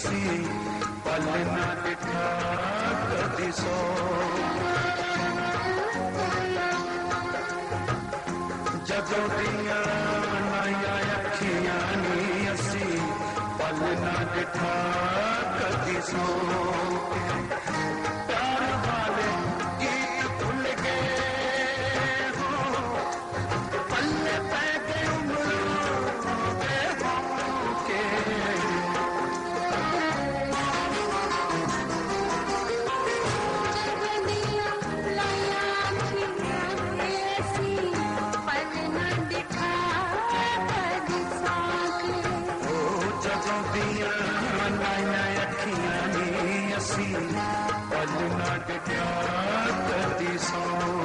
असी पल ना दिखा कदी सो जदों दियां नाया अखियां नी असी पल ना दिखा कदी सो प्यार वाले गीत भुल गए हो पल्ले पै गए उम्रों के होके पल ना दिखा कदी सो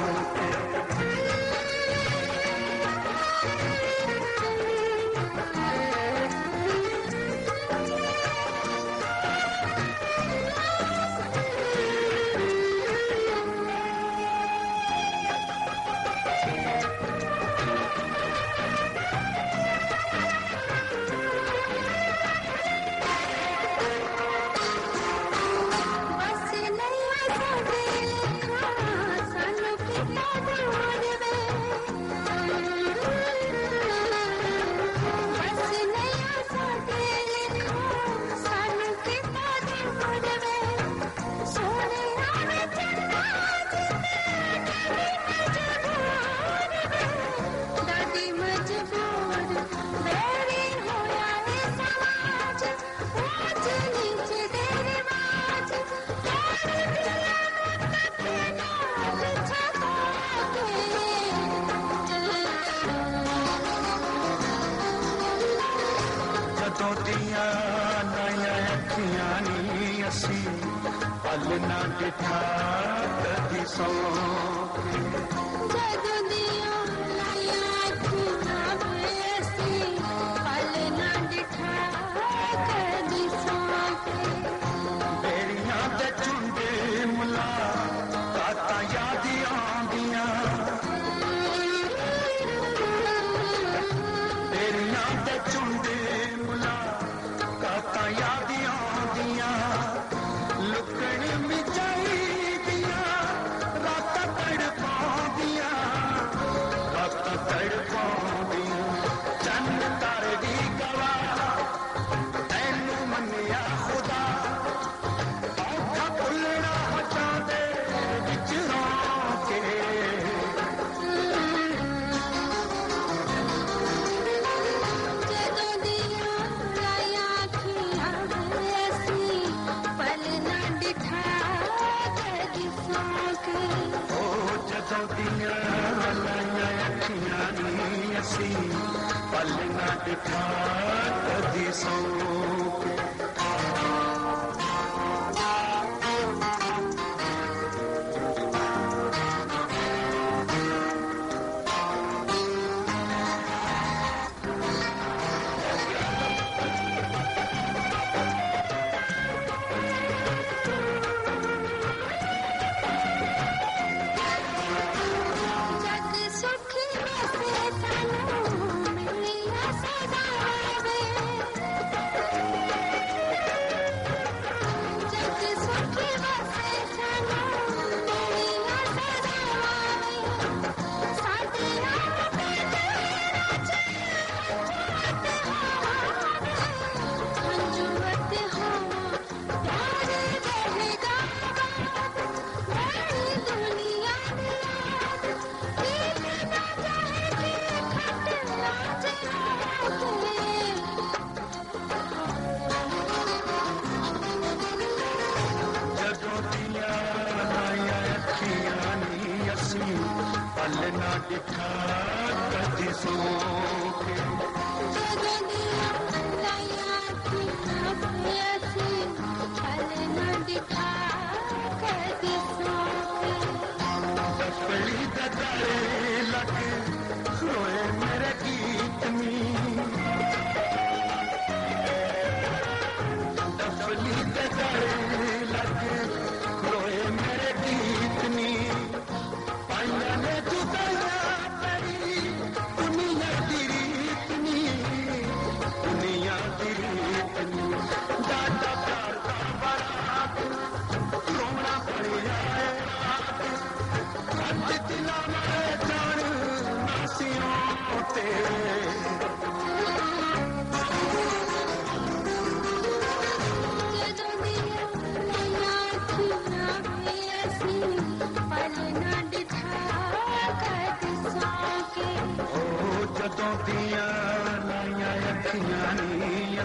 पल ना दिखा कदी सो जदों दियां नाया अखियां असी पल ना दिखा कदी सो बेड़ियां ते झुंडे मुला रातां याद आंदियां बेड़ियां ते झुंडे मुला रातां याद आंदियां लुकण मिचाई दिया रात तड़पादिया चंद तारे दी गवाह तैनू मन्निया खुदा औखा भुलना हटा दे विच रोके जदों दियां नाया अखियां असी पल ना दिखा कदी सो ओ जदों दियां नाया अखियां नी असी पल ना दिखा कदी सो पल ना दिखा कदी सो जदों दियां नाया अखियां असी पल ना दिखा कदी सो दफली ददारे लग रोए मेरे गीत नी दफली ददारे लग रोए मेरे गीत नी पाइया ने जुदाइया तेरी दुनिया तेरी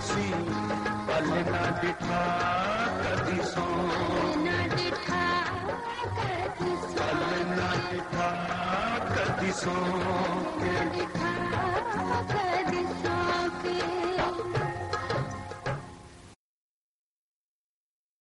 सी पल ना डिठा कदी सो पल ना डिठा कदी सो